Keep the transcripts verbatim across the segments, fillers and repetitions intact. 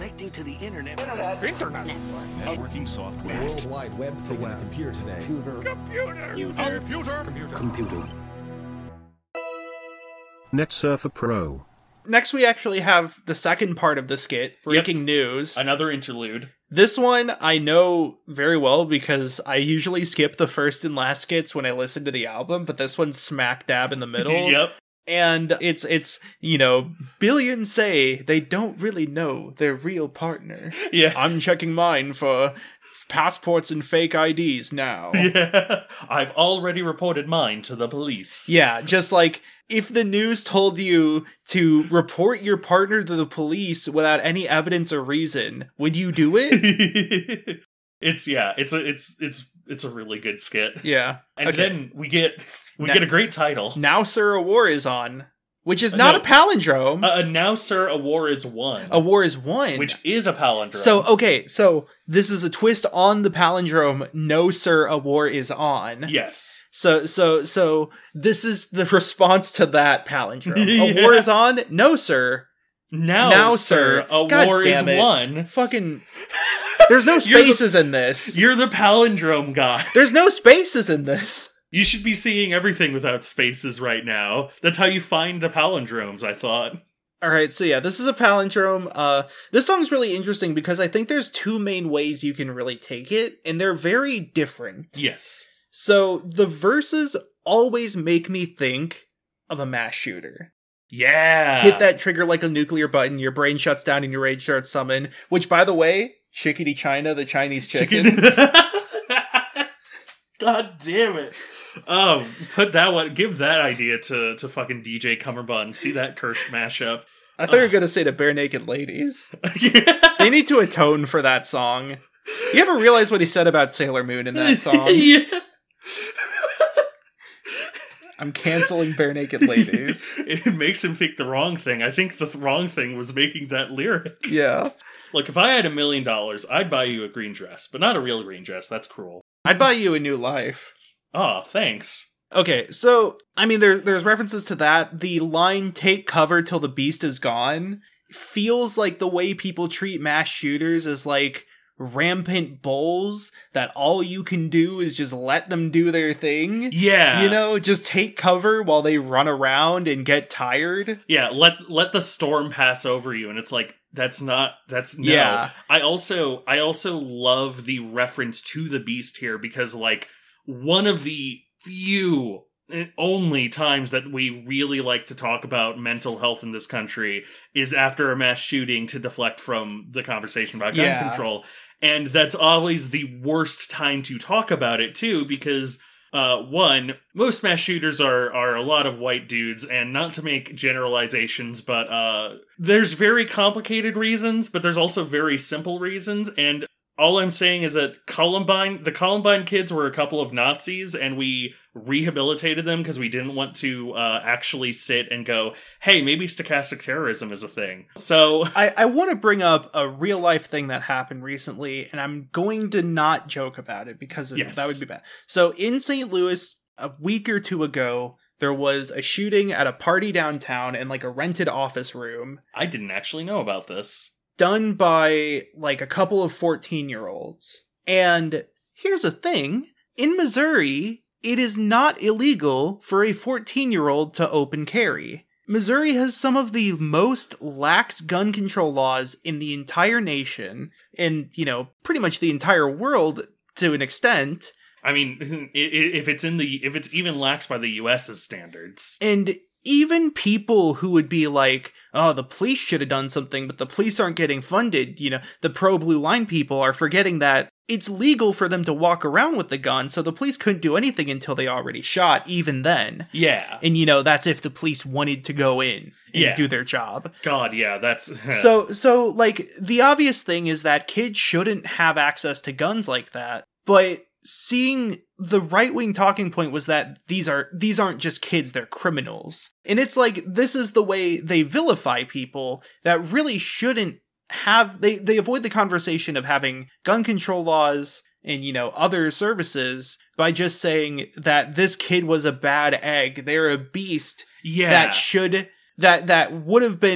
Connecting to the internet. Internet. Internet. Network. Networking software. World Wide Web thing on a computer today. Computer. Computer. Computer. Computer. Computer. NetSurfer Pro. Next, we actually have the second part of the skit, breaking yep. news. Another interlude. This one I know very well because I usually skip the first and last skits when I listen to the album, but this one's smack dab in the middle. Yep. And it's, it's you know, billions say they don't really know their real partner. Yeah. I'm checking mine for passports and fake I Ds now. Yeah. I've already reported mine to the police. Yeah, just like, if the news told you to report your partner to the police without any evidence or reason, would you do it? It's, yeah, it's a, it's, it's, it's a really good skit. Yeah. And okay. then we get, we now, get a great title. Now, Sir, a War is on. Which is not no, a palindrome. Uh, now, Sir, a War is won. A War is won. Which is a palindrome. So, okay, so this is a twist on the palindrome, no, Sir, a War is on. Yes. So, so, so, this is the response to that palindrome. Yeah. A war is on? No, sir. Now, now sir, sir, a God war is it. won. Fucking... There's no spaces the, in this. You're the palindrome guy. There's no spaces in this. You should be seeing everything without spaces right now. That's how you find the palindromes, I thought. Alright, so yeah, this is a palindrome. Uh, this song's really interesting because I think there's two main ways you can really take it, and they're very different. Yes. So, the verses always make me think of a mass shooter. Yeah! Hit that trigger like a nuclear button, your brain shuts down and your rage starts summon. Which, by the way, Chickadee China, the Chinese chicken. chicken. God damn it. Oh, put that one, give that idea to, to fucking D J Cummerbund. See that cursed mashup. I thought uh. you were going to say to Bare Naked Ladies. Yeah. They need to atone for that song. You ever realize what he said about Sailor Moon in that song? Yeah. I'm canceling Bare Naked Ladies. It makes him think the wrong thing. I think the th- wrong thing was making that lyric. Yeah. Look, if I had a million dollars, I'd buy you a green dress. But not a real green dress. That's cruel. I'd buy you a new life. Oh, thanks. Okay, so, I mean, there, there's references to that. The line, take cover till the beast is gone, feels like the way people treat mass shooters as, like, rampant bulls that all you can do is just let them do their thing. Yeah. You know, just take cover while they run around and get tired. Yeah, let let the storm pass over you, and it's like, that's not, that's no. Yeah. I also, I also love the reference to the beast here, because, like, one of the few and only times that we really like to talk about mental health in this country is after a mass shooting to deflect from the conversation about gun yeah. control. And that's always the worst time to talk about it, too, because, uh, one, most mass shooters are, are a lot of white dudes, and not to make generalizations, but, uh, there's very complicated reasons, but there's also very simple reasons, and all I'm saying is that Columbine, the Columbine kids were a couple of Nazis, and we rehabilitated them because we didn't want to uh, actually sit and go, hey, maybe stochastic terrorism is a thing. So I, I want to bring up a real life thing that happened recently, and I'm going to not joke about it because yes. that would be bad. So in Saint Louis, a week or two ago, there was a shooting at a party downtown in like a rented office room. I didn't actually know about this. Done by, like, a couple of fourteen-year-olds. And here's the thing. In Missouri, it is not illegal for a fourteen-year-old to open carry. Missouri has some of the most lax gun control laws in the entire nation, and, you know, pretty much the entire world to an extent. I mean, if it's in the, if it's even lax by the US's standards. And even people who would be like, oh, the police should have done something, but the police aren't getting funded, you know, the pro-blue line people are forgetting that it's legal for them to walk around with the gun, so the police couldn't do anything until they already shot, even then. Yeah. And, you know, that's if the police wanted to go in and yeah. do their job. God, yeah, that's... so, so, like, the obvious thing is that kids shouldn't have access to guns like that, but seeing the right-wing talking point was that these are these aren't just kids, they're criminals. And it's like, this is the way they vilify people that really shouldn't have, they, they avoid the conversation of having gun control laws and, you know, other services by just saying that this kid was a bad egg, they're a beast yeah. that should, that, that would have been,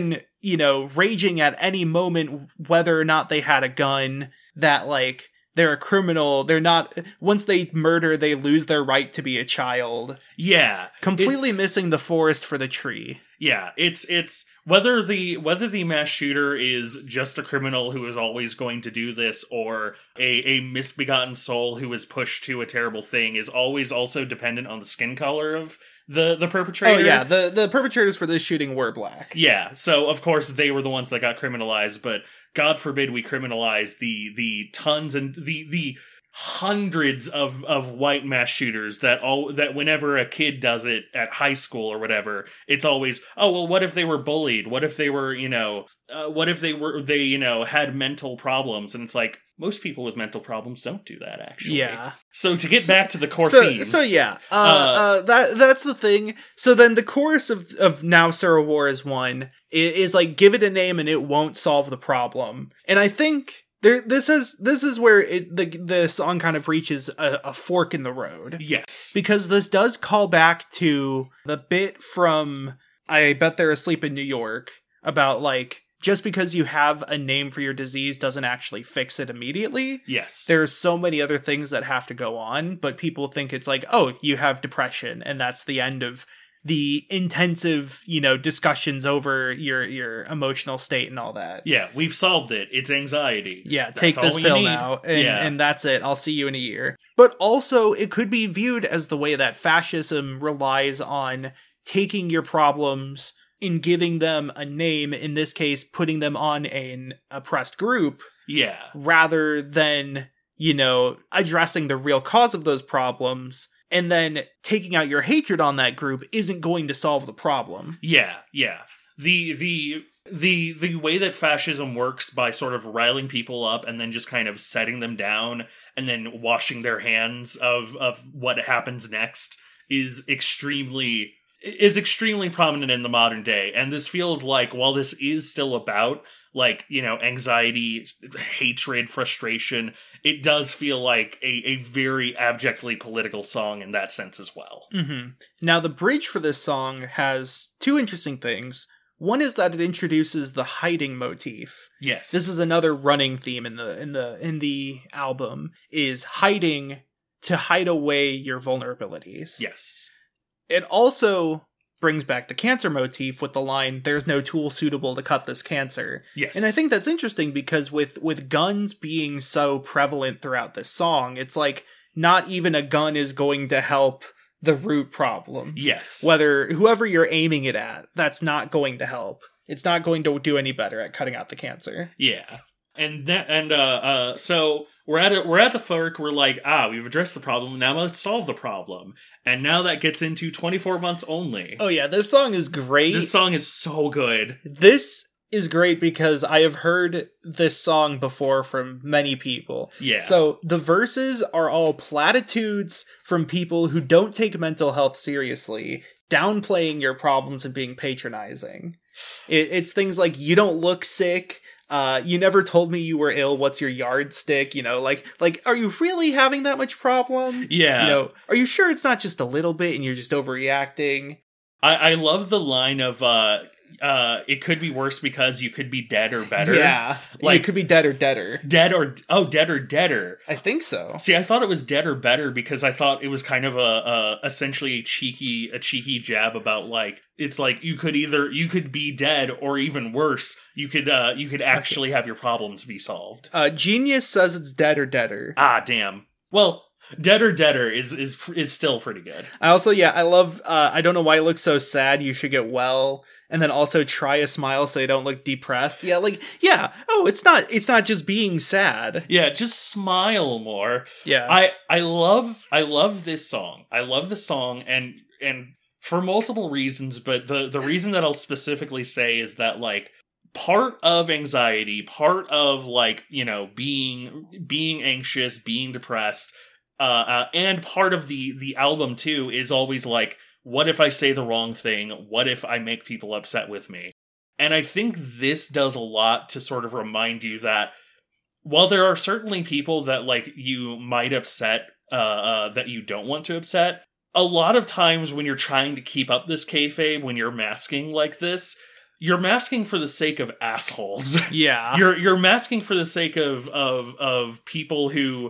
you know, raging at any moment whether or not they had a gun, that, like, they're a criminal, they're not, once they murder, they lose their right to be a child. Yeah. Completely missing the forest for the tree. Yeah, it's, it's, whether the, whether the mass shooter is just a criminal who is always going to do this, or a, a misbegotten soul who is pushed to a terrible thing, is always also dependent on the skin color of the, the perpetrator. Oh yeah, the, the perpetrators for this shooting were black. Yeah, so of course they were the ones that got criminalized, but God forbid we criminalize the, the tons and the, the, hundreds of, of white mass shooters that all that whenever a kid does it at high school or whatever, it's always, oh well, what if they were bullied? What if they were, you know, uh, what if they were they you know had mental problems? And it's like, most people with mental problems don't do that, actually. Yeah. So to get back to the core so, themes, so yeah, uh, uh, uh, that that's the thing. So then the chorus of of Now Sarah War is one is like, give it a name and it won't solve the problem. And I think. There, this is this is where it, the the song kind of reaches a, a fork in the road. Yes, because this does call back to the bit from I Bet They're Asleep in New York about, like, just because you have a name for your disease doesn't actually fix it immediately. Yes, there's so many other things that have to go on, but people think it's like, oh, you have depression, and that's the end of the intensive, you know, discussions over your your emotional state and all that. Yeah, we've solved it. It's anxiety. Yeah, that's take this pill need. now, and, yeah. and that's it. I'll see you in a year. But also, it could be viewed as the way that fascism relies on taking your problems and giving them a name, in this case, putting them on an oppressed group. Yeah. Rather than, you know, addressing the real cause of those problems. And then taking out your hatred on that group isn't going to solve the problem. Yeah, yeah. The the the the way that fascism works, by sort of riling people up and then just kind of setting them down and then washing their hands of of what happens next, is extremely is extremely prominent in the modern day. And this feels like, while this is still about, like, you know, anxiety, hatred, frustration, it does feel like a, a very abjectly political song in that sense as well. Mm-hmm. Now, the bridge for this song has two interesting things. One is that it introduces the hiding motif. Yes. This is another running theme in the in the in the album, is hiding to hide away your vulnerabilities. Yes. It also brings back the cancer motif with the line, "There's no tool suitable to cut this cancer." Yes. And I think that's interesting because with, with guns being so prevalent throughout this song, it's like not even a gun is going to help the root problems. Yes. Whether, whoever you're aiming it at, that's not going to help. It's not going to do any better at cutting out the cancer. Yeah. And that, and uh, uh, so we're at it. We're at the fork. We're like, ah, we've addressed the problem. Now let's solve the problem. And now that gets into twenty-four months only. Oh yeah, this song is great. This song is so good. This is great because I have heard this song before from many people. Yeah. So the verses are all platitudes from people who don't take mental health seriously, downplaying your problems and being patronizing. It, it's things like, you don't look sick. Uh, you never told me you were ill. What's your yardstick? You know, like, like, are you really having that much problem? Yeah. You know, are you sure it's not just a little bit and you're just overreacting? I, I love the line of, uh, uh, it could be worse because you could be dead or better. Yeah. Like, it could be dead or deader. Dead or, oh, dead or deader. I think so. See, I thought it was dead or better because I thought it was kind of a, a essentially a cheeky, a cheeky jab about, like, it's like you could either, you could be dead, or even worse, you could, uh, you could actually have your problems be solved. Uh, Genius says it's dead or deader. Ah, damn. Well, dead or deader is, is, is still pretty good. I also, yeah, I love, uh, I don't know why you look so sad, you should get well. And then also try a smile so you don't look depressed. Yeah, like, yeah, oh, it's not, it's not just being sad. Yeah, just smile more. Yeah. I, I love, I love this song. I love the song, and, and, for multiple reasons, but the, the reason that I'll specifically say is that, like, part of anxiety, part of, like, you know, being being anxious, being depressed, uh, uh, and part of the, the album, too, is always, like, what if I say the wrong thing? What if I make people upset with me? And I think this does a lot to sort of remind you that while there are certainly people that, like, you might upset, uh, uh, that you don't want to upset, a lot of times when you're trying to keep up this kayfabe, when you're masking like this, you're masking for the sake of assholes. Yeah. You're you're masking for the sake of of of people who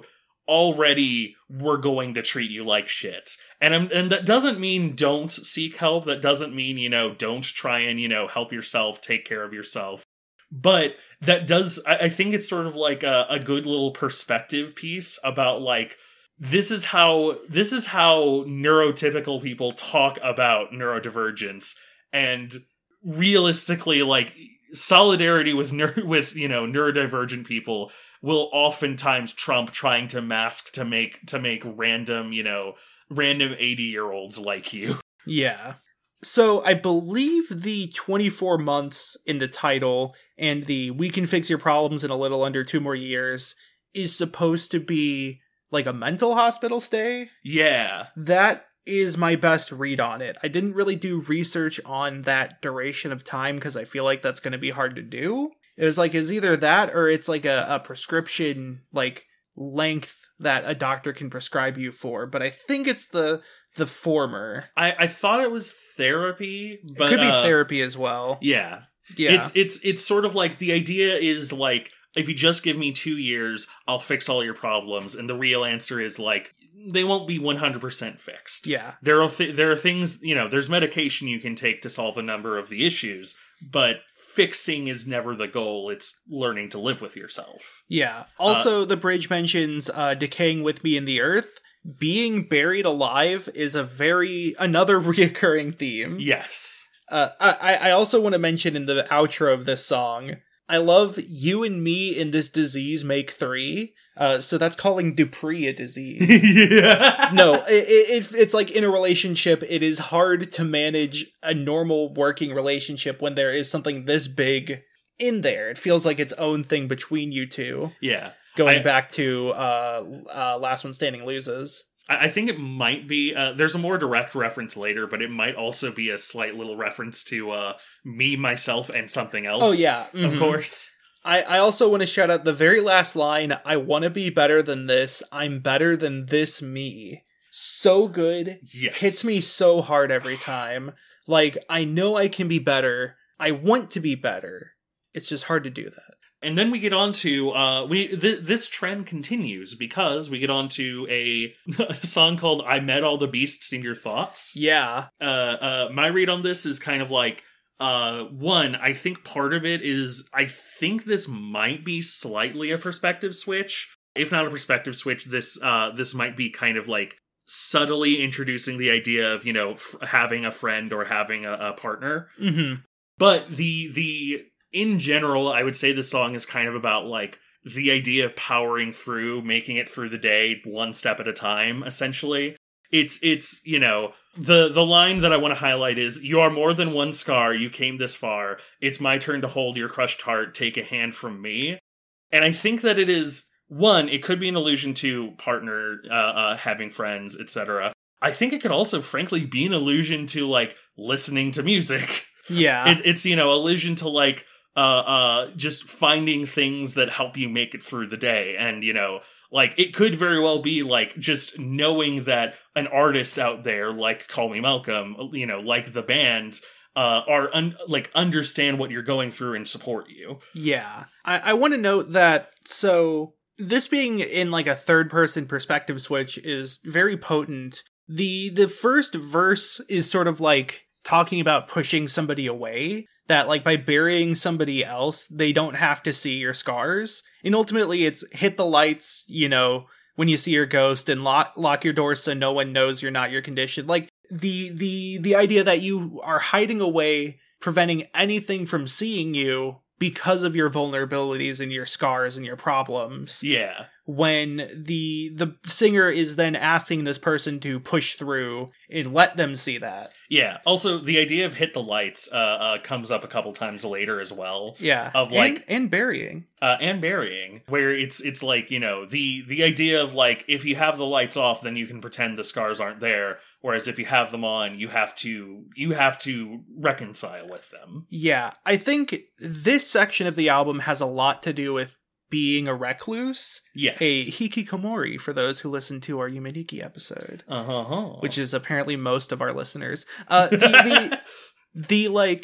already were going to treat you like shit. And I'm, and that doesn't mean don't seek help. That doesn't mean, you know, don't try and, you know, help yourself, take care of yourself. But that does, I, I think it's sort of like a, a good little perspective piece about like, this is how, this is how neurotypical people talk about neurodivergence. And realistically, like, solidarity with neuro, with, you know, neurodivergent people will oftentimes trump trying to mask to make to make random, you know, random eighty-year-olds like you. Yeah. So I believe the twenty-four months in the title and the we can fix your problems in a little under two more years is supposed to be like a mental hospital stay. Yeah. That is my best read on it. I didn't really do research on that duration of time because I feel like that's going to be hard to do. It was like, it's either that or it's like a, a prescription, like, length that a doctor can prescribe you for. But I think it's the the former. I, I thought it was therapy, but... It could be uh, therapy as well. Yeah. Yeah. It's, it's, it's sort of like, the idea is like, if you just give me two years, I'll fix all your problems. And the real answer is like, they won't be one hundred percent fixed. Yeah. There are, th- there are things, you know, there's medication you can take to solve a number of the issues, but fixing is never the goal. It's learning to live with yourself. Yeah. Also, uh, the bridge mentions uh, decaying with me in the earth. Being buried alive is a very, another reoccurring theme. Yes. Uh, I, I also want to mention in the outro of this song, I love you and me in this disease make three. Uh, so that's calling Dupree a disease. Yeah. No, it, it, it's like in a relationship, it is hard to manage a normal working relationship when there is something this big in there. It feels like its own thing between you two. Yeah. Going I, back to uh, uh, Last One Standing Loses. I think it might be, uh, there's a more direct reference later, but it might also be a slight little reference to uh, me, myself, and something else. Oh, yeah. Mm-hmm. Of course. I, I also want to shout out the very last line, I want to be better than this, I'm better than this me. So good. Yes. Hits me so hard every time. Like, I know I can be better. I want to be better. It's just hard to do that. And then we get on to, uh, we th- this trend continues because we get on to a, a song called I Met All the Beasts in Your Thoughts. Yeah. Uh, uh, my read on this is kind of like, uh, one, I think part of it is, I think this might be slightly a perspective switch. If not a perspective switch, this, uh, this might be kind of like subtly introducing the idea of, you know, f- having a friend or having a, a partner. Mm-hmm. But the, the, in general, I would say the song is kind of about, like, the idea of powering through, making it through the day one step at a time, essentially. It's, it's you know, the, the line that I want to highlight is, you are more than one scar, you came this far, it's my turn to hold your crushed heart, take a hand from me. And I think that it is, one, it could be an allusion to partner, uh, uh having friends, et cetera. I think it could also, frankly, be an allusion to, like, listening to music. Yeah. It, it's, you know, allusion to, like, Uh, uh, just finding things that help you make it through the day. And, you know, like, it could very well be, like, just knowing that an artist out there, like Call Me Malcolm, you know, like the band, uh, are, un- like, understand what you're going through and support you. Yeah. I, I want to note that, so, this being in, like, a third-person perspective switch is very potent. The, the first verse is sort of, like, talking about pushing somebody away. That, like, by burying somebody else, they don't have to see your scars. And ultimately, it's hit the lights, you know, when you see your ghost, and lock lock your doors so no one knows you're not your condition. Like, the the the idea that you are hiding away, preventing anything from seeing you because of your vulnerabilities and your scars and your problems. Yeah. When the the singer is then asking this person to push through and let them see that. Yeah. Also, the idea of hit the lights uh, uh, comes up a couple times later as well. Yeah. Of like and, and burying. Uh, and burying, where it's it's like, you know, the the idea of like, if you have the lights off, then you can pretend the scars aren't there. Whereas if you have them on, you have to you have to reconcile with them. Yeah. I think this section of the album has a lot to do with being a recluse. Yes. A hikikomori, for those who listen to our Yumeniki episode. Uh-huh. Which is apparently most of our listeners. Uh, the, the, the, like,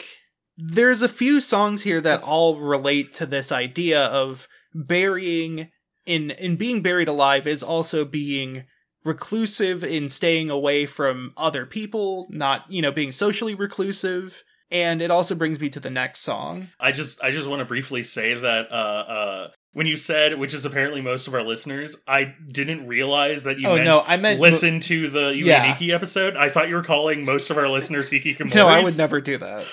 there's a few songs here that all relate to this idea of burying in in being buried alive is also being reclusive, in staying away from other people, not, you know, being socially reclusive. And it also brings me to the next song. I just I just want to briefly say that uh, uh, when you said, which is apparently most of our listeners, I didn't realize that you oh, meant, no, I meant listen to the Yuki yeah. Nikki episode. I thought you were calling most of our listeners Hikikomori. No, I would never do that.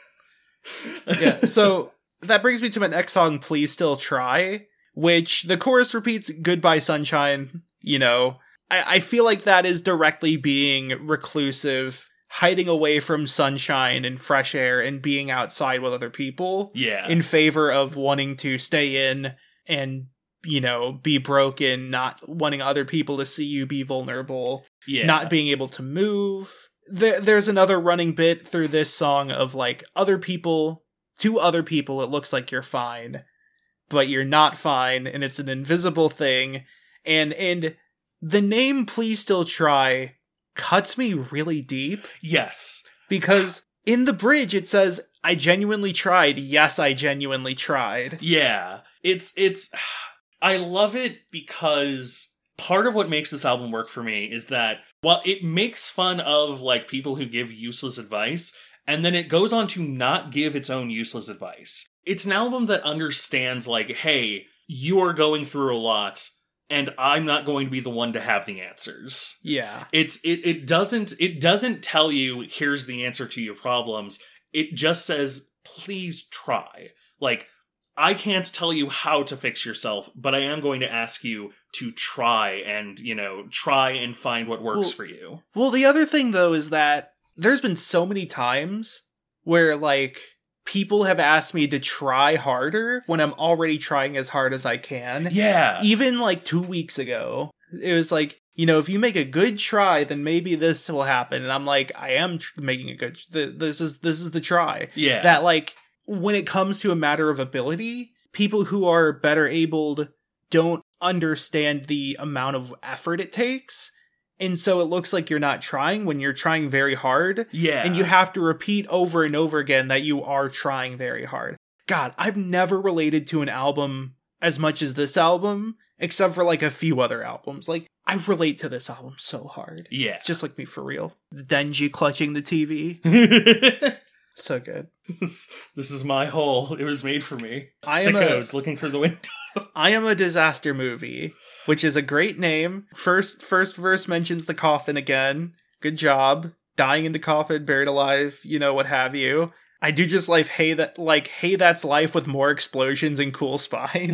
Yeah, so that brings me to my next song, Please Still Try, which the chorus repeats Goodbye Sunshine. You know, I, I feel like that is directly being reclusive, hiding away from sunshine and fresh air and being outside with other people. Yeah. In favor of wanting to stay in and, you know, be broken, not wanting other people to see you be vulnerable, yeah. not being able to move. There, there's another running bit through this song of, like, other people, to other people, it looks like you're fine, but you're not fine, and it's an invisible thing. And, and the name Please Still Try cuts me really deep. Yes. Because in the bridge it says, I genuinely tried. Yes, I genuinely tried. Yeah. It's, it's, I love it because part of what makes this album work for me is that while it makes fun of, like, people who give useless advice, and then it goes on to not give its own useless advice. It's an album that understands, like, hey, you are going through a lot, and I'm not going to be the one to have the answers. Yeah. It's it it doesn't it doesn't tell you here's the answer to your problems. It just says please try. Like, I can't tell you how to fix yourself, but I am going to ask you to try and, you know, try and find what works well, for you. Well, the other thing though is that there's been so many times where, like, people have asked me to try harder when I'm already trying as hard as I can. Yeah. Even, like, two weeks ago, it was like, you know, if you make a good try, then maybe this will happen. And I'm like, I am tr- making a good, th- this is, this is the try. Yeah. That, like, when it comes to a matter of ability, people who are better abled don't understand the amount of effort it takes. And so it looks like you're not trying when you're trying very hard. Yeah. And you have to repeat over and over again that you are trying very hard. God, I've never related to an album as much as this album, except for, like, a few other albums. Like, I relate to this album so hard. Yeah. It's just like me for real. The Denji clutching the T V. So good. This, this is my hole. It was made for me. I am Sickos a- looking through the window. I Am a Disaster Movie, which is a great name. First first verse mentions the coffin again. Good job. Dying in the coffin, buried alive, you know, what have you. I do just like, hey, that, like, hey, that's life with more explosions and cool spies.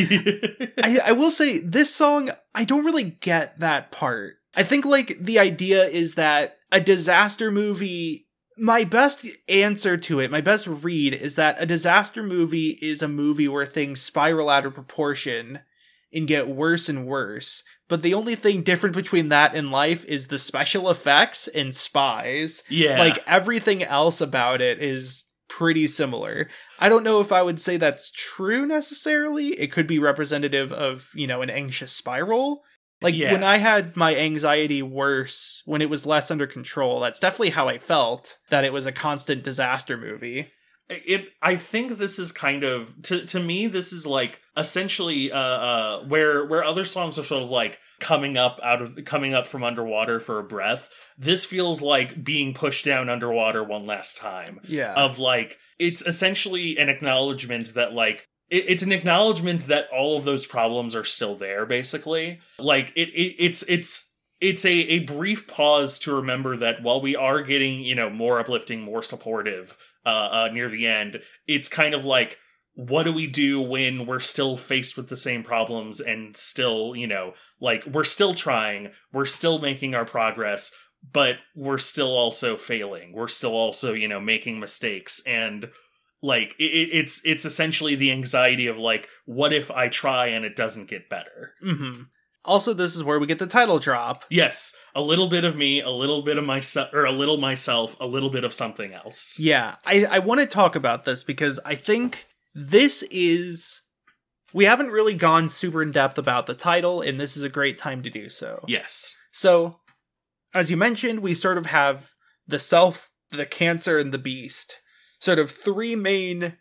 I, I will say, this song, I don't really get that part. I think, like, the idea is that a disaster movie... My best answer to it, my best read, is that a disaster movie is a movie where things spiral out of proportion and get worse and worse. But the only thing different between that and life is the special effects and spies. Yeah. Like, everything else about it is pretty similar. I don't know if I would say that's true necessarily. It could be representative of, you know, an anxious spiral. Like, yeah. when I had my anxiety worse, when it was less under control, that's definitely how I felt, that it was a constant disaster movie. It, I think this is kind of, to to me, this is like essentially uh, uh, where where other songs are sort of like coming up out of coming up from underwater for a breath. This feels like being pushed down underwater one last time. Yeah. Of like, it's essentially an acknowledgement that, like, it, it's an acknowledgement that all of those problems are still there, basically. Like, it, it it's it's it's a, a brief pause to remember that while we are getting, you know, more uplifting, more supportive Uh, uh, near the end, it's kind of like, what do we do when we're still faced with the same problems and still, you know, like, we're still trying, we're still making our progress, but we're still also failing. We're still also, you know, making mistakes. And, like, it, it's it's essentially the anxiety of, like, what if I try and it doesn't get better? Mm-hmm. Also, this is where we get the title drop. Yes, a little bit of me, a little bit of myself, or a little myself, a little bit of something else. Yeah, I, I want to talk about this because I think this is... We haven't really gone super in depth about the title, and this is a great time to do so. Yes. So, as you mentioned, we sort of have the self, the cancer, and the beast. sort of three main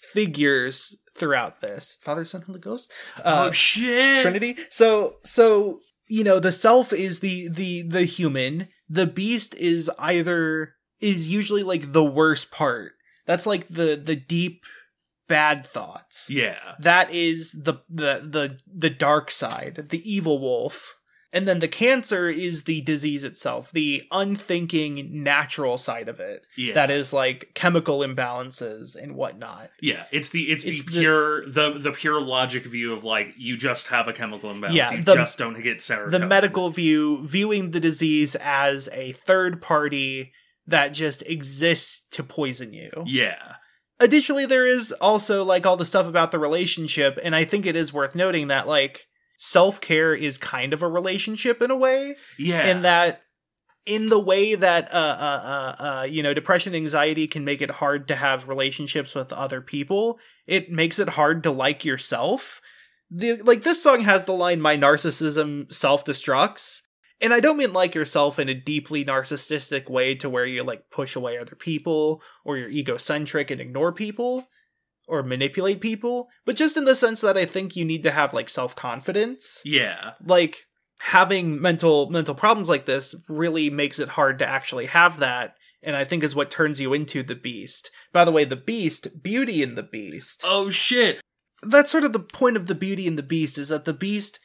figures throughout this: Father, Son, Holy Ghost. Uh, oh shit! Trinity. So, so you know, the self is the the the human. The beast is either is usually like the worst part. That's like the the deep bad thoughts. Yeah. That is the the the the dark side, the evil wolf. And then the cancer is the disease itself, the unthinking natural side of it. Yeah. That is like chemical imbalances and whatnot. Yeah, it's the it's, It's the the- pure the the pure logic view of like you just have a chemical imbalance. Yeah, you the- just don't get serotonin. The medical view, viewing the disease as a third party that just exists to poison you. Yeah. Additionally, there is also like all the stuff about the relationship, and I think it is worth noting that like self-care is kind of a relationship in a way. Yeah. In that, in the way that, uh, uh, uh, uh, you know, depression, anxiety can make it hard to have relationships with other people, it makes it hard to like yourself. The, like, this song has the line, "My narcissism self-destructs." And I don't mean like yourself in a deeply narcissistic way to where you, like, push away other people, or you're egocentric and ignore people, or manipulate people, but just in the sense that I think you need to have, like, self-confidence. Yeah. Like, having mental mental problems like this really makes it hard to actually have that, and I think is what turns you into the beast. By the way, the beast, Beauty and the Beast. Oh shit. That's sort of the point of the Beauty and the Beast, is that the beast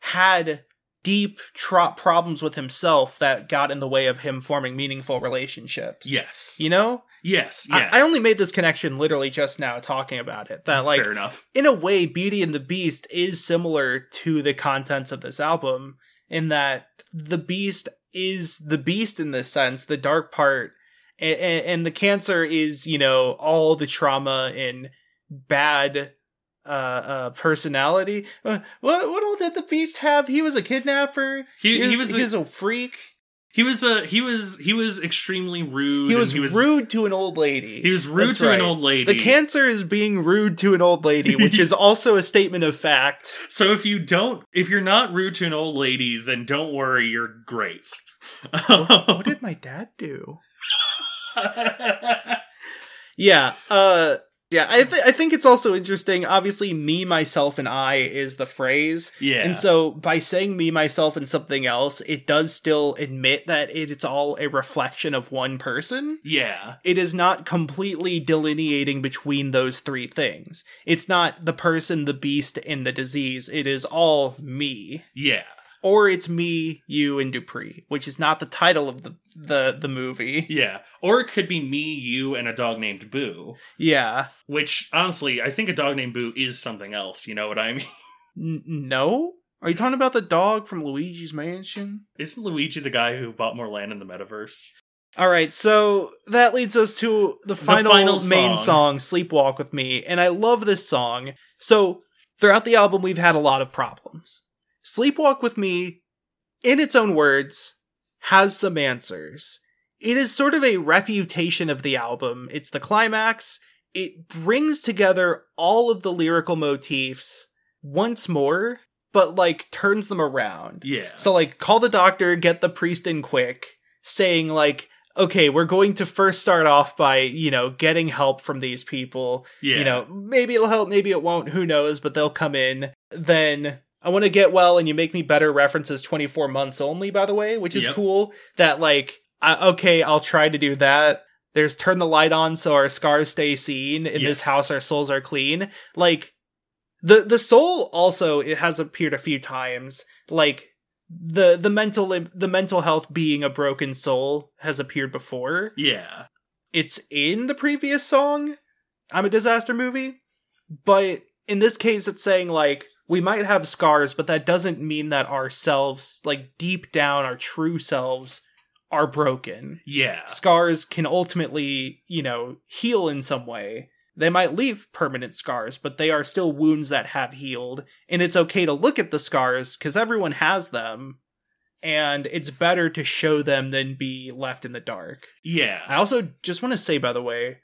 had deep tro- problems with himself that got in the way of him forming meaningful relationships. Yes. You know? Yes. Yeah. I, I only made this connection literally just now talking about it. That, like, fair enough. in a way, Beauty and the Beast is similar to the contents of this album, in that the beast is the beast in this sense, the dark part, and, and the cancer is, you know, all the trauma and bad uh, uh, personality. Uh, what what all did the beast have? He was a kidnapper. He- he, he was, was he a- was a freak. He was a he was he was extremely rude. He and was, he was rude to an old lady. He was rude That's to right. an old lady. The cancer is being rude to an old lady, which is also a statement of fact. So if you don't, if you're not rude to an old lady, then don't worry, you're great. What did my dad do? Yeah, uh, yeah. I th- I think it's also interesting. Obviously, "me, myself, and I" is the phrase, Yeah. and so by saying "me, myself, and something else," it does still admit that it, it's all a reflection of one person. Yeah. It is not completely delineating between those three things. It's not the person, the beast, and the disease. It is all me. Yeah. Or it's me, you, and Dupree, which is not the title of the the, the movie. Yeah. Or it could be me, you, and a dog named Boo. Yeah. Which, honestly, I think a dog named Boo is something else. You know what I mean? N- no? Are you talking about the dog from Luigi's Mansion? Isn't Luigi the guy who bought more land in the metaverse? Alright, so that leads us to the final, final main song. song, "Sleepwalk With Me," and I love this song. So, throughout the album, we've had a lot of problems. "Sleepwalk With Me," in its own words, has some answers. It is sort of a refutation of the album. It's the climax. It brings together all of the lyrical motifs once more, but, like, turns them around. Yeah. So, like, call the doctor, get the priest in quick, saying, like, okay, we're going to first start off by, you know, getting help from these people. Yeah. You know, maybe it'll help, maybe it won't, who knows, but they'll come in. Then, "I want to get well and you make me better" references twenty-four months only, by the way, which is Yep. cool. That, like, I, okay, I'll try to do that. There's "turn the light on so our scars stay seen. In this Yes. house our souls are clean." Like, the the soul also, it has appeared a few times. Like, the the mental the mental health being a broken soul has appeared before. Yeah. It's in the previous song, "I'm a Disaster Movie," but in this case it's saying, like, we might have scars, but that doesn't mean that ourselves, like, deep down, our true selves are broken. Yeah. Scars can ultimately, you know, heal in some way. They might leave permanent scars, but they are still wounds that have healed. And it's okay to look at the scars, because everyone has them. And it's better to show them than be left in the dark. Yeah. I also just want to say, by the way,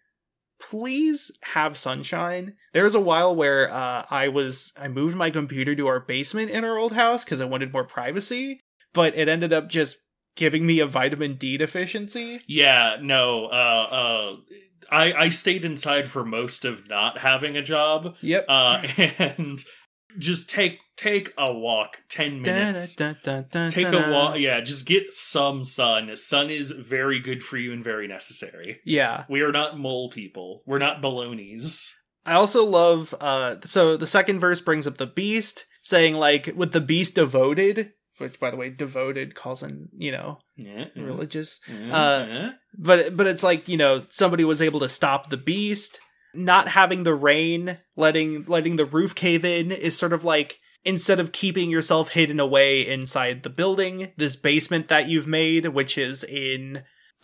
please have sunshine. There was a while where uh, I was, I moved my computer to our basement in our old house because I wanted more privacy, but it ended up just giving me a vitamin D deficiency. Yeah, no, uh, uh, I, I stayed inside for most of not having a job. Yep. Uh, and just take take a walk, ten minutes. Dun, dun, dun, Take dun, a walk. Yeah, just get some sun. Sun is very good for you and very necessary. Yeah. We are not mole people. We're not balonies. I also love, uh, so the second verse brings up the beast, saying, like, with the beast devoted, which, by the way, devoted calls in, you know, Yeah, yeah. religious. Yeah, Uh, yeah. But but it's like, you know, somebody was able to stop the beast. Not having the rain, letting letting the roof cave in is sort of like, instead of keeping yourself hidden away inside the building, this basement that you've made, which is in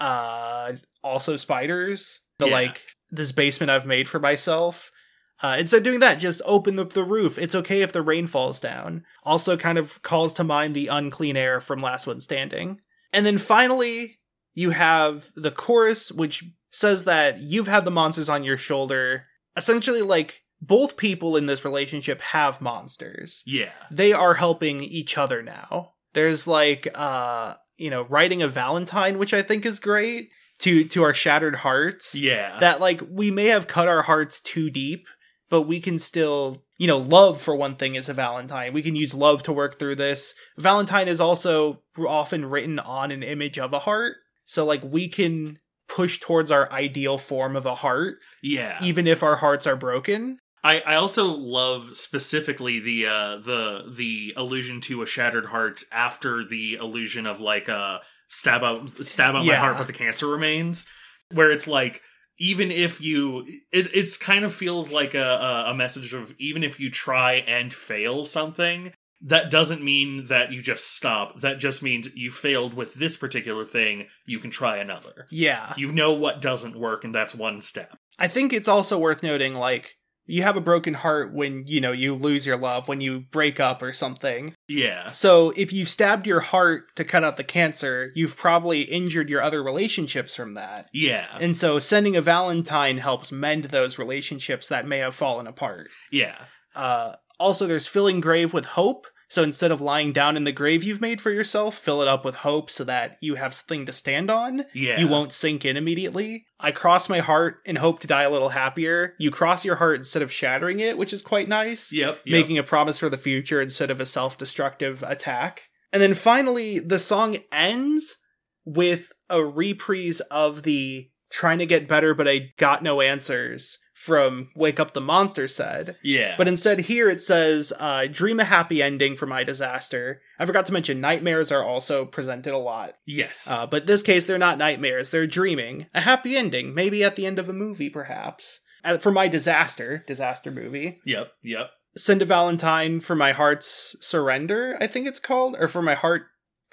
uh also spiders, the Yeah. like this basement I've made for myself. Uh, instead of doing that, just open up the roof. It's okay if the rain falls down. Also kind of calls to mind the unclean air from Last One Standing. And then finally, you have the chorus, which says that you've had the monsters on your shoulder. Essentially, like, both people in this relationship have monsters. Yeah. They are helping each other now. There's, like, uh, you know, writing a Valentine, which I think is great, to, to our shattered hearts. Yeah. That, like, we may have cut our hearts too deep, but we can still, you know, love, for one thing, is a Valentine. We can use love to work through this. Valentine is also often written on an image of a heart. So, like, we can push towards our ideal form of a heart, yeah. even if our hearts are broken. I, I also love specifically the uh, the the allusion to a shattered heart after the allusion of like uh, stab out stab out my Yeah. heart but the cancer remains, where it's like, even if you it it's kind of feels like a, a a message of, even if you try and fail something, that doesn't mean that you just stop. That just means you failed with this particular thing. You can try another. Yeah. You know what doesn't work, and that's one step. I think it's also worth noting, like, you have a broken heart when, you know, you lose your love, when you break up or something. Yeah. So if you've stabbed your heart to cut out the cancer, you've probably injured your other relationships from that. Yeah. And so sending a Valentine helps mend those relationships that may have fallen apart. Yeah. Uh, also, there's filling grave with hope. So instead of lying down in the grave you've made for yourself, fill it up with hope so that you have something to stand on. Yeah. You won't sink in immediately. I cross my heart and hope to die a little happier. You cross your heart instead of shattering it, which is quite nice. Yep. yep. Making a promise for the future instead of a self-destructive attack. And then finally, the song ends with a reprise of the "trying to get better but I got no answers" from Wake Up the Monster said. Yeah. But instead here it says, uh, dream a happy ending for my disaster. I forgot to mention nightmares are also presented a lot. Yes. Uh, but in this case, they're not nightmares. They're dreaming. A happy ending. Maybe at the end of a movie, perhaps. Uh, for my disaster, disaster movie. Yep. Yep. Send a Valentine for my heart's surrender, I think it's called. Or for my heart...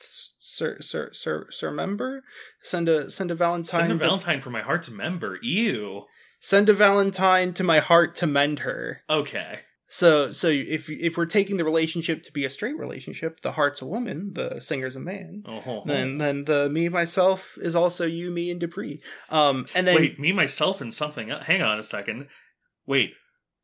Sir, sir, sir, sir, member? Send a, send a Valentine... Send a to- Valentine for my heart's member. Ew. Send a Valentine to my heart to mend her. Okay. So, so if if we're taking the relationship to be a straight relationship, the heart's a woman, the singer's a man. Oh. Then, then the me myself is also you, me, and Dupree. Um, and then Wait, me, myself, and something else. Hang on a second. Wait,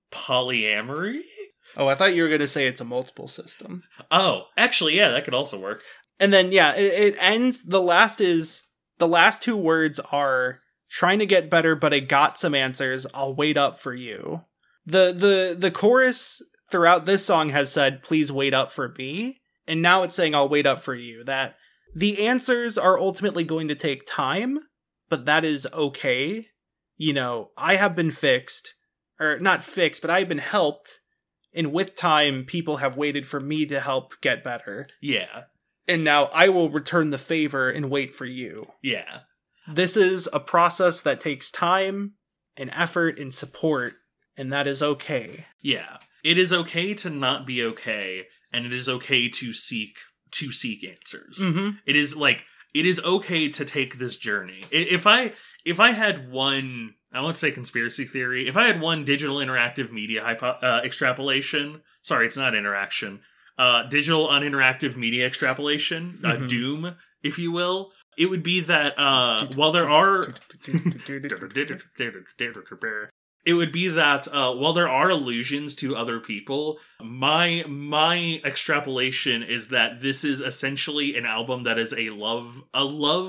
polyamory? oh, I thought you were going to say it's a multiple system. Oh, actually, yeah, that could also work. And then yeah, it, it ends. The last is the last two words are trying to get better, but I got some answers. I'll wait up for you. The the the chorus throughout this song has said, "Please wait up for me," and now it's saying, "I'll wait up for you." That the answers are ultimately going to take time, but that is okay. You know, I have been fixed, or not fixed, but I've been helped, and with time, people have waited for me to help get better. Yeah. And now I will return the favor and wait for you. Yeah. This is a process that takes time and effort and support, and that is okay. Yeah. It is okay to not be okay, and it is okay to seek to seek answers. Mm-hmm. It is like it is okay to take this journey. I- If I if I had one, I won't say conspiracy theory. If I had one digital interactive media hypo- uh, extrapolation, sorry, it's not interaction. Uh, digital uninteractive media extrapolation, uh, Mm-hmm. Doom, if you will, it would be that uh, while there are it would be that uh, while there are allusions to other people, my my extrapolation is that this is essentially an album that is a love a love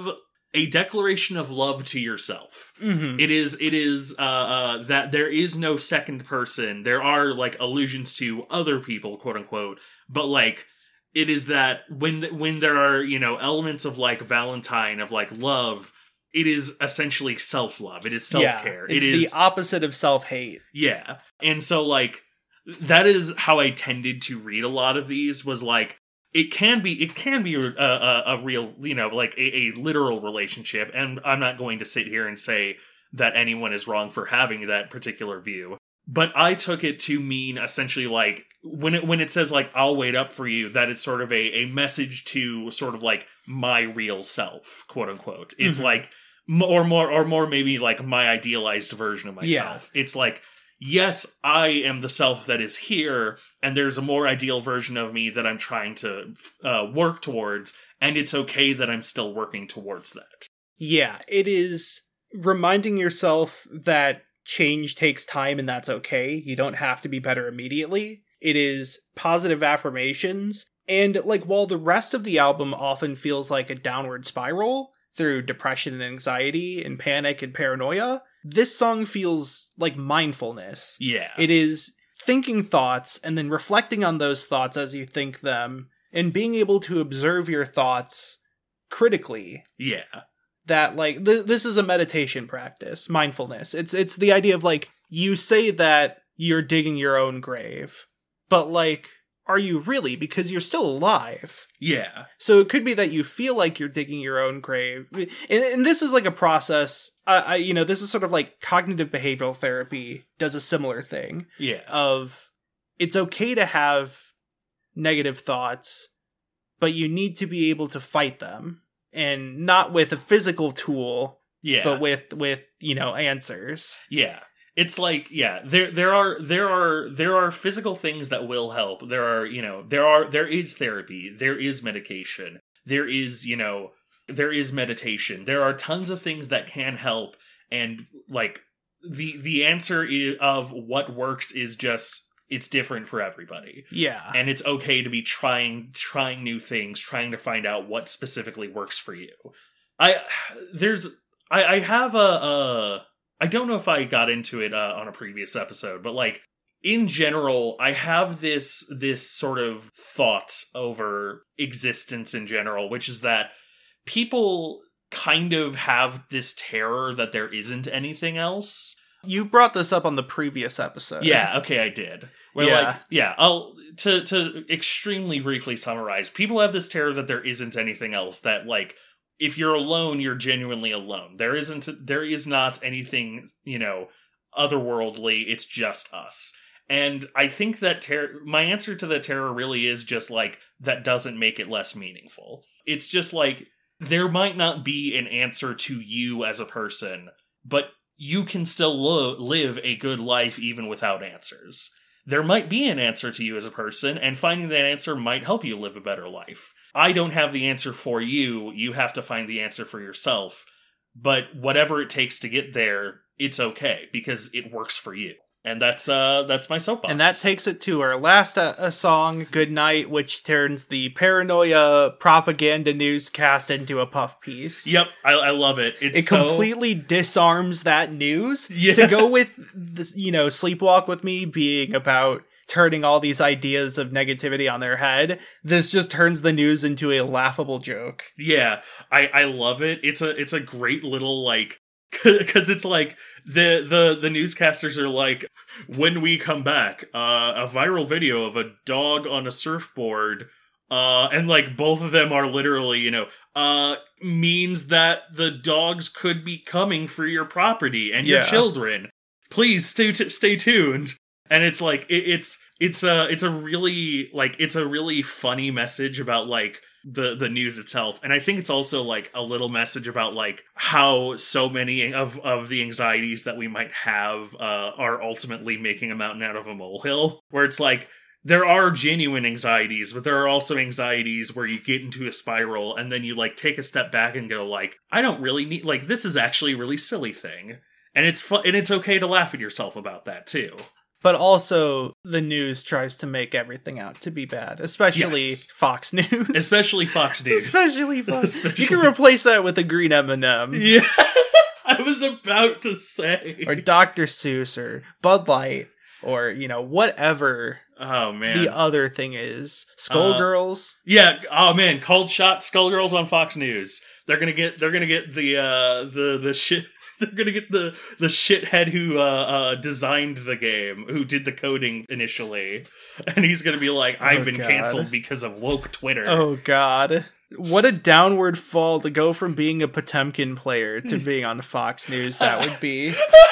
a declaration of love to yourself. Mm-hmm. It is, it is, uh, uh, that there is no second person. There are, like, allusions to other people, quote unquote, but, like, it is that when, when there are, you know, elements of, like, Valentine, of, like, love, it is essentially self-love. It is self-care. Yeah, it's it the is, opposite of self-hate. yeah. And so, like, that is how I tended to read a lot of these, was, like, it can be, it can be a, a, a real, you know, like, a, a literal relationship, and I'm not going to sit here and say that anyone is wrong for having that particular view. But I took it to mean essentially, like, when it when it says, like, I'll wait up for you, that it's sort of a, a message to sort of, like, my real self, quote unquote. It's Mm-hmm. like, or more, or more maybe, like, my idealized version of myself. Yeah. It's like, yes, I am the self that is here, and there's a more ideal version of me that I'm trying to uh, work towards, and it's okay that I'm still working towards that. Yeah, it is reminding yourself that change takes time and that's okay. You don't have to be better immediately. It is positive affirmations. And, like, while the rest of the album often feels like a downward spiral through depression and anxiety and panic and paranoia, this song feels like mindfulness. Yeah. It is thinking thoughts and then reflecting on those thoughts as you think them and being able to observe your thoughts critically. Yeah. That, like, th- this is a meditation practice, mindfulness. It's it's the idea of, like, you say that you're digging your own grave, but, like, are you really? Because you're still alive. Yeah. So it could be that you feel like you're digging your own grave. And, and this is like a process, uh, I, you know, this is sort of like cognitive behavioral therapy does a similar thing. Yeah. Of, it's okay to have negative thoughts, but you need to be able to fight them. And not with a physical tool, yeah. but with, with, you know, answers. Yeah. It's like, yeah, there there are there are there are physical things that will help. There are, you know, there are there is therapy, there is medication, there is, you know, there is meditation. There are tons of things that can help, and, like, the the answer is, of what works is just, it's different for everybody. Yeah. And it's okay to be trying trying new things, trying to find out what specifically works for you. I there's I I have a, a I don't know if I got into it uh, on a previous episode, but, like, in general, I have this this sort of thought over existence in general, which is that people kind of have this terror that there isn't anything else. You brought this up on the previous episode. Yeah, okay, I did. Where, yeah. like, yeah, I'll to to extremely briefly summarize. People have this terror that there isn't anything else, that, like, if you're alone, you're genuinely alone. There isn't, there is not anything, you know, otherworldly. It's just us. And I think that terror, my answer to that terror really is just, like, that doesn't make it less meaningful. It's just, like, there might not be an answer to you as a person, but you can still lo- live a good life even without answers. There might be an answer to you as a person, and finding that answer might help you live a better life. I don't have the answer for you. You have to find the answer for yourself. But whatever it takes to get there, it's okay, because it works for you. And that's uh, that's my soapbox. And that takes it to our last uh, a song, Good Night, which turns the paranoia propaganda newscast into a puff piece. Yep, I, I love it. It's it so... completely disarms that news. Yeah. To go with, this, you know, Sleepwalk With Me being about turning all these ideas of negativity on their head, this just turns the news into a laughable joke. Yeah, I, I love it. It's a it's a great little, like, because it's like the the the newscasters are like, when we come back, uh, a viral video of a dog on a surfboard, uh, and, like, both of them are literally, you know, uh, means that the dogs could be coming for your property and your Yeah. children. Please stay t- stay tuned. And it's like it, it's it's a it's a really like it's a really funny message about, like, the the news itself. And I think it's also, like, a little message about, like, how so many of of the anxieties that we might have uh are ultimately making a mountain out of a molehill, where it's like there are genuine anxieties, but there are also anxieties where you get into a spiral and then you, like, take a step back and go, like, I don't really need, like, this is actually a really silly thing. And it's fun, and it's okay to laugh at yourself about that too. But also, the news tries to make everything out to be bad, especially Yes. Fox News. Especially Fox News. Especially Fox. Especially- You can replace that with a green M and M. Yeah, I was about to say. Or Doctor Seuss, or Bud Light, or, you know, whatever Oh man. the other thing is. Skullgirls. Yeah. Oh man. Cold Shot Skullgirls on Fox News. They're gonna get. They're gonna get the uh, the the shit. They're gonna get the the shithead who uh, uh, designed the game, who did the coding initially, and he's gonna be like, "I've Oh, been God. canceled because of woke Twitter." Oh, God. What a downward fall to go from being a Potemkin player to being on Fox News that would be.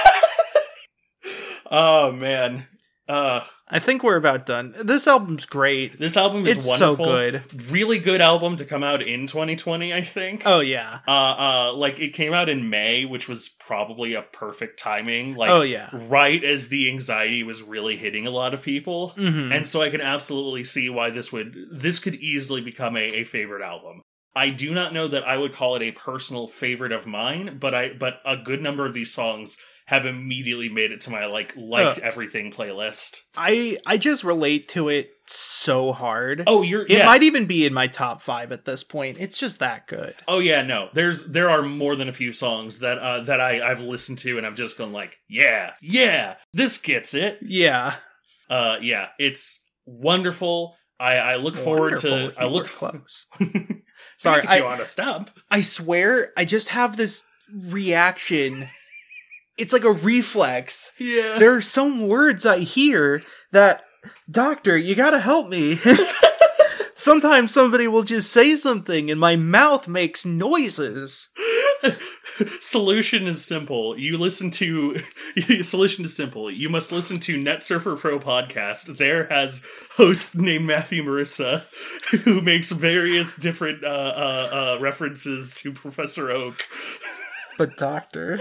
Oh man. Uh, I think we're about done. This album's great. this album is It's so wonderful. good. Really good album to come out in twenty twenty, I think. Oh, yeah. Uh, uh, like it came out in May, which was probably a perfect timing. Like, Oh, yeah. right as the anxiety was really hitting a lot of people, Mhm. and so I can absolutely see why this would this could easily become a, a favorite album. I do not know that I would call it a personal favorite of mine, but I but a good number of these songs have immediately made it to my like liked Uh. everything playlist. I I just relate to it so hard. Oh, you're It yeah. might even be in my top five at this point. It's just that good. Oh yeah, no. There's there are more than a few songs that uh, that I I've listened to and I've just gone like, yeah, yeah, this gets it. Yeah. Uh, yeah, it's wonderful. I I look forward Wonderful. to. You I look were close. Sorry, Sorry, get you I- on a stump. I swear, I just have this reaction. It's like a reflex. Yeah. There are some words I hear that, Doctor, you gotta help me. Sometimes somebody will just say something and my mouth makes noises. Solution is simple. You listen to solution is simple. You must listen to Net Surfer Pro podcast. There has host named Matthew Marissa who makes various different uh, uh, uh, references to Professor Oak. But Doctor...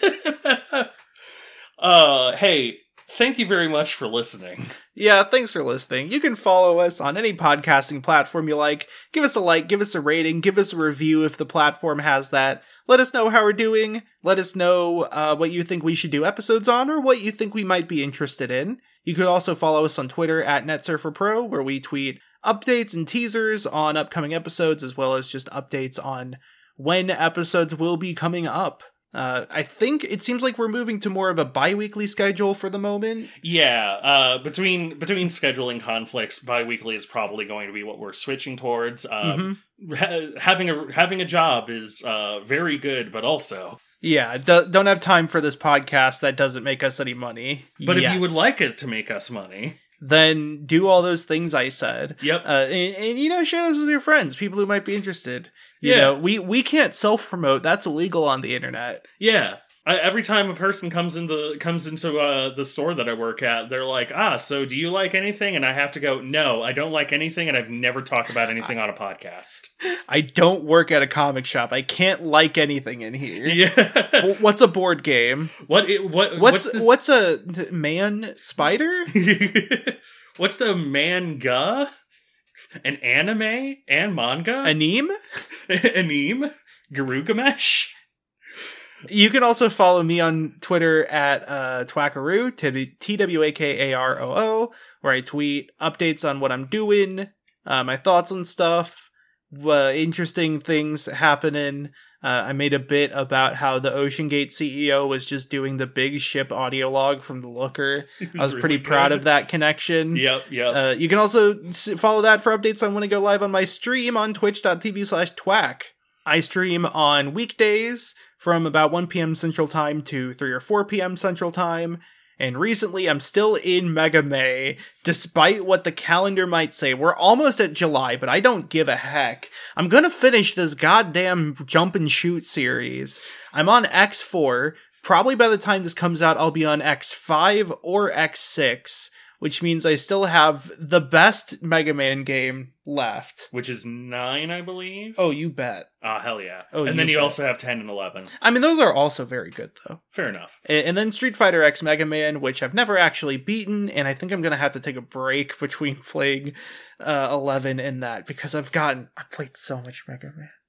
uh, hey, thank you very much for listening. Yeah, thanks for listening. You can follow us on any podcasting platform you like. Give us a like, give us a rating, give us a review if the platform has that. Let us know how we're doing. Let us know uh, what you think we should do episodes on, or what you think we might be interested in. You could also follow us on Twitter at NetSurferPro, where we tweet updates and teasers on upcoming episodes, as well as just updates on when episodes will be coming up. Uh, I think it seems like we're moving to more of a bi-weekly schedule for the moment. Yeah, uh, between between scheduling conflicts, bi-weekly is probably going to be what we're switching towards. Um, Mhm. ha- having a having a job is uh, very good, but also. Yeah, do- don't have time for this podcast that doesn't make us any money. But if yet. you would like it to make us money, then do all those things I said. Yep. Uh, and, and, you know, share this with your friends, people who might be interested. You Yeah. know, we, we can't self-promote. That's illegal on the internet. yeah. I, every time a person comes into comes into uh, the store that I work at, they're like, "Ah, so do you like anything?" And I have to go, "No, I don't like anything, and I've never talked about anything on a podcast." I don't work at a comic shop. I can't like anything in here. Yeah. W- What's a board game? what? It, what? What's What's, this? what's a man spider? What's the manga? An anime and manga? Anime? Anime? Garugamesh? You can also follow me on Twitter at uh, Twackaroo, T W A K A R O O, where I tweet updates on what I'm doing, uh, my thoughts on stuff, uh, interesting things happening. Uh, I made a bit about how the Ocean Gate C E O was just doing the big ship audio log from the Looker. I was pretty really proud good. of that connection. Yep, yep. Uh, you can also s- follow that for updates on when I go live on my stream on twitch.tv slash twack. I stream on weekdays from about one p.m. Central Time to three or four p.m. Central Time. And recently I'm still in Mega May, despite what the calendar might say. We're almost at July, but I don't give a heck. I'm gonna finish this goddamn jump and shoot series. I'm on X four. Probably by the time this comes out, I'll be on X five or X six, which means I still have the best Mega Man game left. Which is nine, I believe. Oh, you bet. Ah, hell yeah. Oh, and then you you bet. also have ten and eleven. I mean, those are also very good, though. Fair enough. A- And then Street Fighter X Mega Man, which I've never actually beaten, and I think I'm going to have to take a break between playing uh, eleven and that, because I've gotten... I've played so much Mega Man.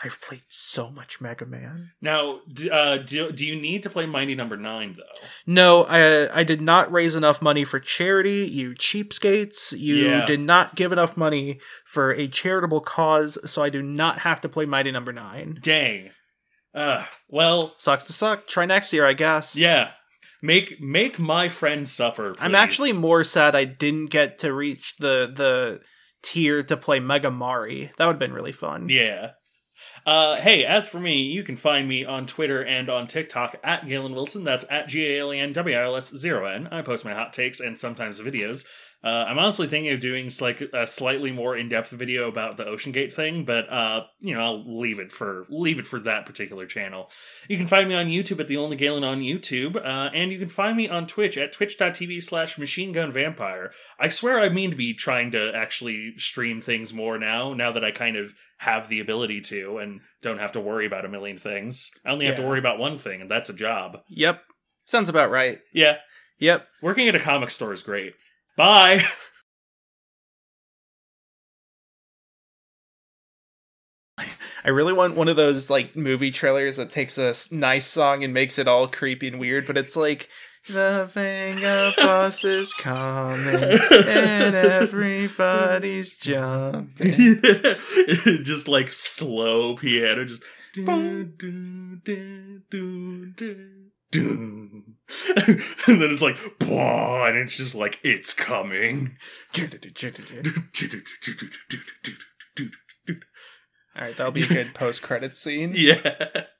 I've played so much Mega Man. Now, d- uh, do, do you need to play Mighty Number Nine though? No, I I did not raise enough money for charity, you cheapskates. You Yeah. did not give enough money for a charitable cause, so I do not have to play Mighty Number Nine. Dang. Uh, well, Sucks to suck. Try next year, I guess. yeah. Make make my friend suffer, please. I'm actually more sad I didn't get to reach the the tier to play Mega Mari. That would have been really fun. Yeah. Uh, hey, as for me, you can find me on Twitter and on TikTok at Galen Wilson. That's at G A L E N W I L S zero N. I post my hot takes and sometimes videos. Uh, I'm honestly thinking of doing like a slightly more in-depth video about the Ocean Gate thing, but uh, you know, I'll leave it for leave it for that particular channel. You can find me on YouTube at The Only Galen on YouTube, uh, and you can find me on Twitch at twitch.tv slash Machine Gun Vampire. I swear I mean to be trying to actually stream things more now, now that I kind of have the ability to and don't have to worry about a million things. I only have to Yeah. worry about one thing, and that's a job. Yep. Sounds about right. Yeah, Yep. working at a comic store is great. Bye! I really want one of those like movie trailers that takes a s- nice song and makes it all creepy and weird, but it's like the Venga bus is coming and everybody's jumping. Just like slow piano, just do, do, do, do, do, do. And then it's like "Bwah," and it's just like it's coming. All right, that'll be a good post-credit scene. Yeah.